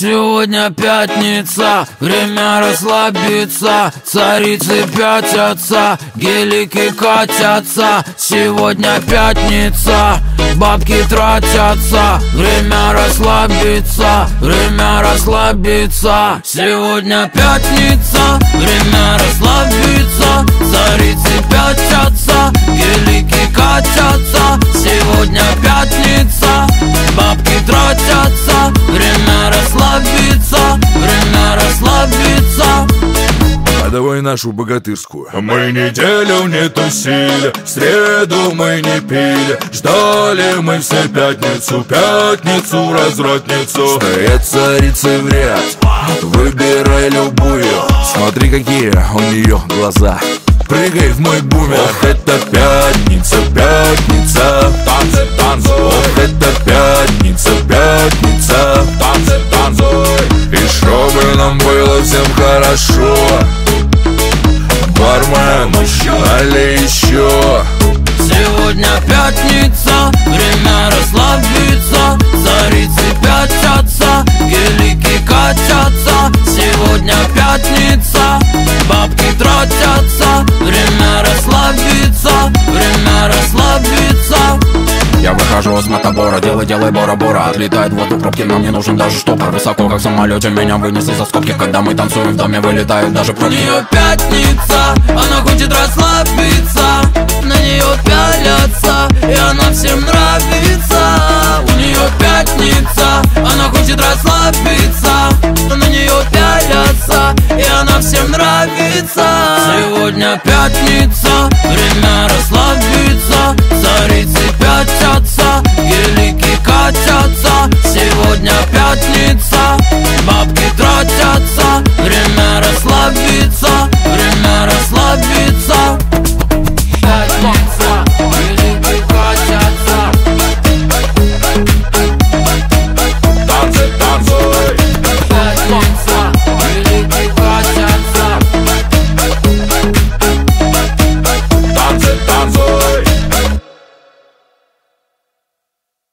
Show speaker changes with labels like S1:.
S1: Сегодня пятница, время расслабиться. Царицы пятятся, гелики катятся. Сегодня пятница, бабки тратятся. Время расслабиться, время расслабиться. Сегодня пятница, время расслабиться. Царицы пятятся, гелики катятся. Сегодня пятница, бабки тратятся. Время расслабиться, время расслабиться.
S2: А давай нашу богатырскую. Мы неделю не тусили, в среду мы не пили. Ждали мы все пятницу, пятницу, развратницу.
S3: Стоят царицы в ряд, выбирай любую. Смотри, какие у нее глаза.
S2: Прыгай в мой бумер.
S3: Ох, это пятница, пятница.
S2: Танцы, танцуй.
S3: Ох, это пятница, пятница.
S2: Танцы, танцуй.
S3: И чтобы нам было всем хорошо, бармен, налей еще.
S1: Сегодня пятница, время расслабиться. Царицы пятятся, гелики катятся. Сегодня пятница, бабки тратятся. Время расслабиться, время расслабиться.
S4: Я выхожу из мотобора, делай бора-бора. Отлетает в воду пробки, нам не нужен даже штопор. Высоко, как в самолете, меня вынесли за скобки. Когда мы танцуем, в доме вылетают даже
S1: У
S4: пробки.
S1: нее пятница, она хочет расслабиться. На нее пялятся, и она всем нравится. У нее пятница, она хочет расслабиться. На нее пялятся, и она всем нравится. Сегодня пятница, время расслабиться. Царицы пятятся, гелики катятся. Сегодня пятница,